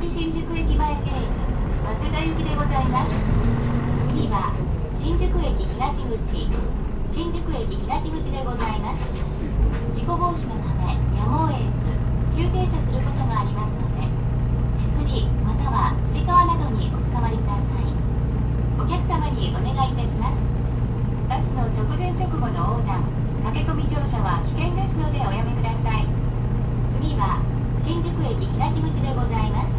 新宿駅前経由早稲田行きでございます。次は新宿駅東口、新宿駅東口でございます。事故防止のためやむを得ず急停車することがありますので、手すりまたはつり革などにおつかまりください。お客様にお願いいたします。バスの直前直後の横断、駆け込み乗車は危険ですのでおやめください。次は新宿駅東口でございます。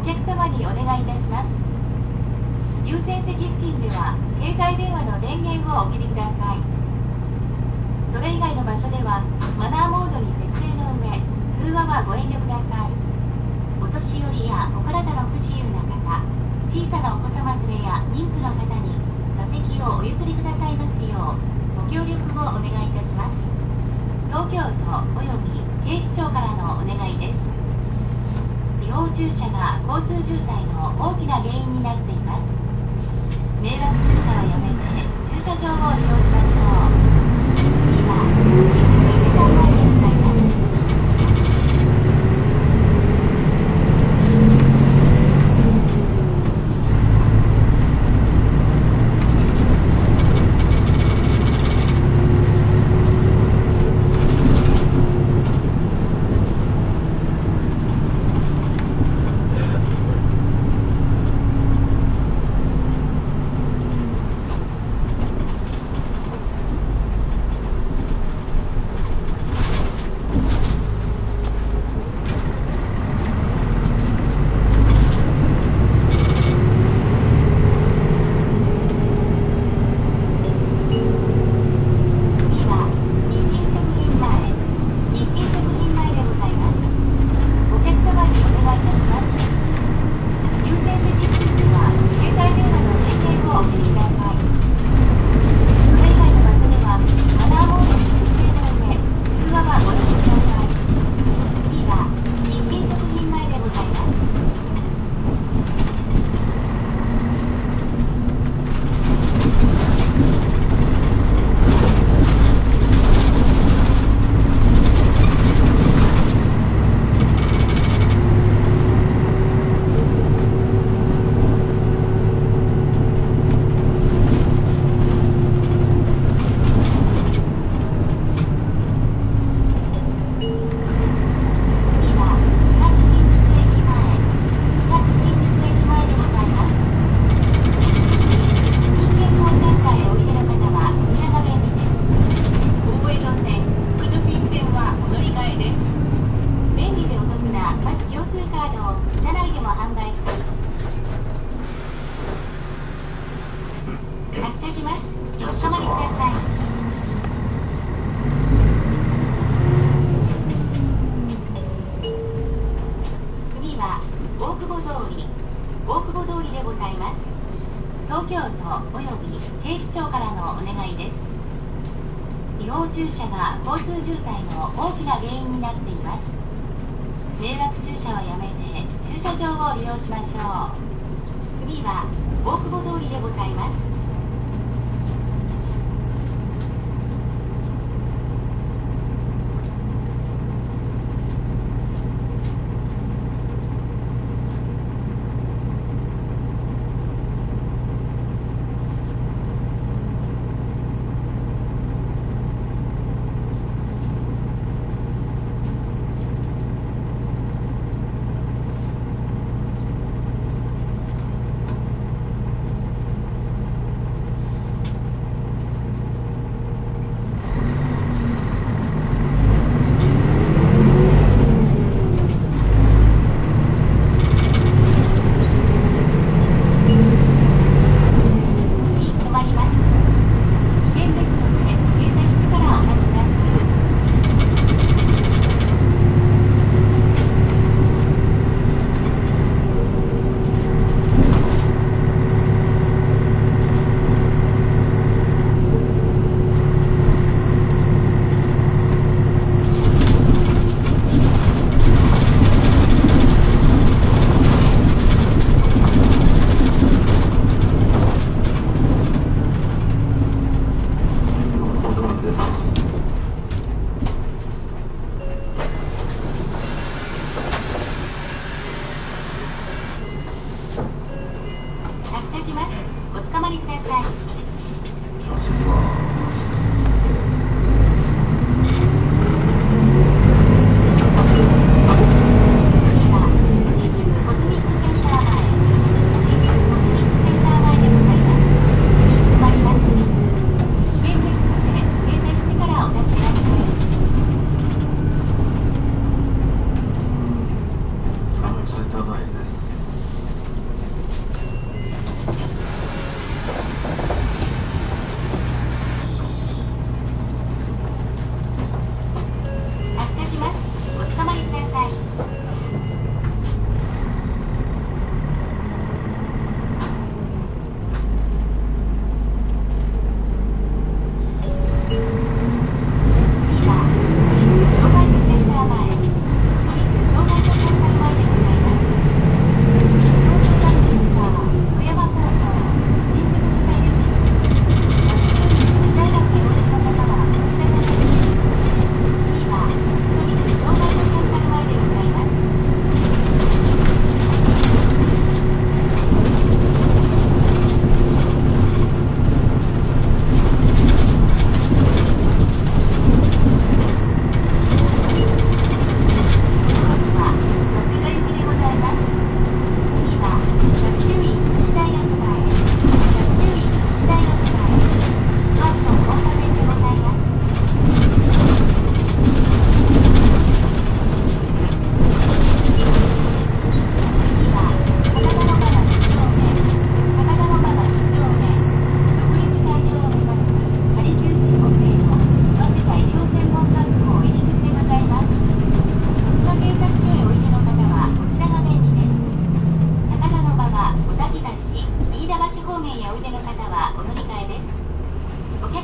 客様にお願いいたします。優先席付近では携帯電話の電源をお切りください。それ以外の場所ではマナーモードに設定の上、通話はご遠慮ください。お年寄りやお体の不自由な方、小さなお子様連れや妊婦の方に座席をお譲りくださいますようご協力をお願いいたします。東京都および警視庁からのお願いです。違法駐車が交通渋滞の大きな原因になっています。迷惑駐車はやめて駐車場を利用しましょう。次は新宿3番へ向かいます。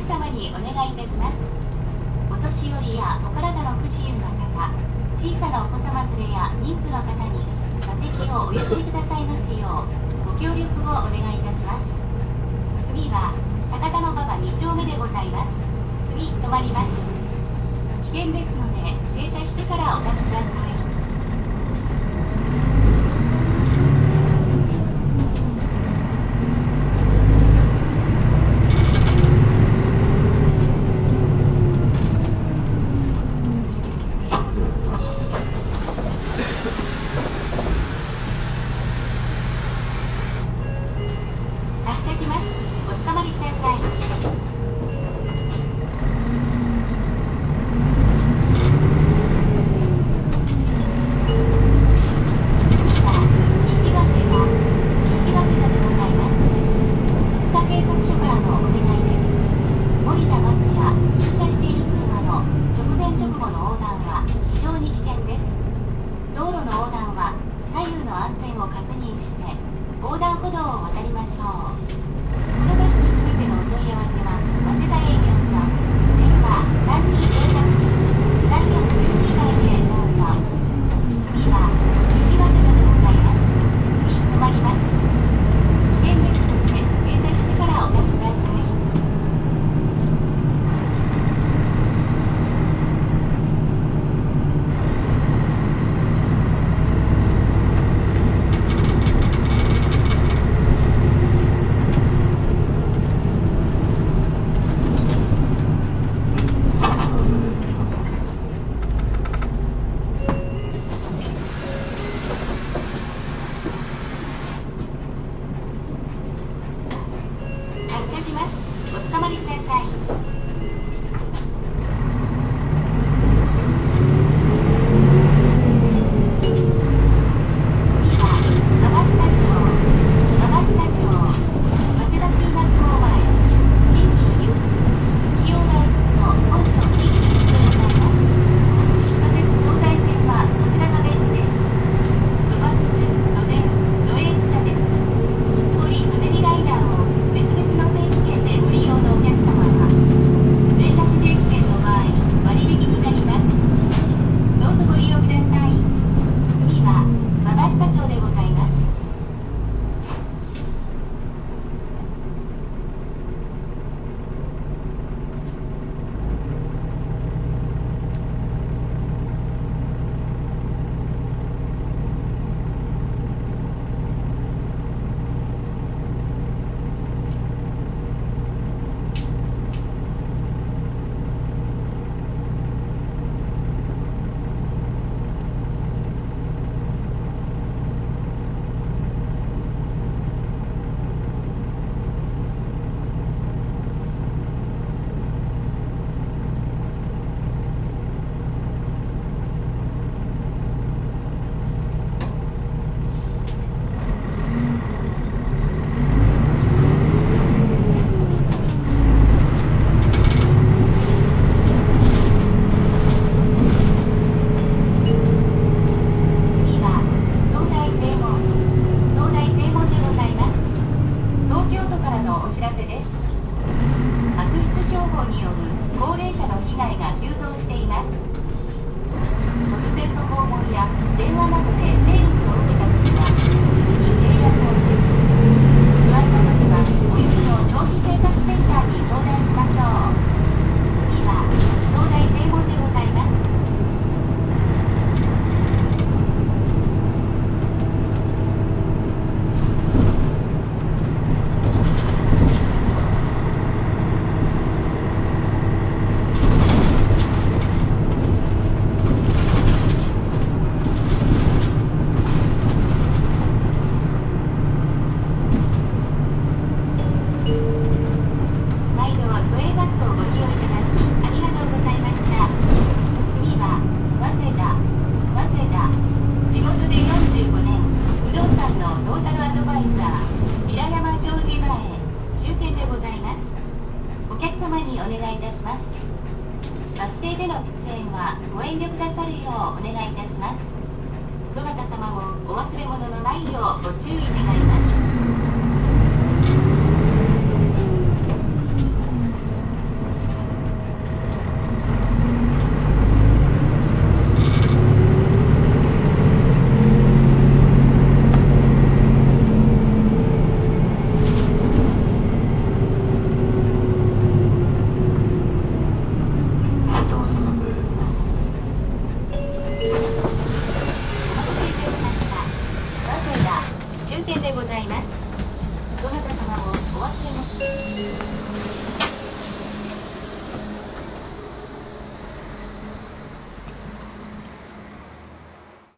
客様にお願いいたします。お年寄りやお体の不自由な方、小さなお子様連れや妊婦の方に座席をお譲りくださいますようご協力をお願いいたします。次は高田馬場2丁目でございます。次止まります。危険ですので停車してからお立ちください。バス停での出演はご遠慮くださるようお願いいたします。どなた様もお忘れ物のないようご注意願います。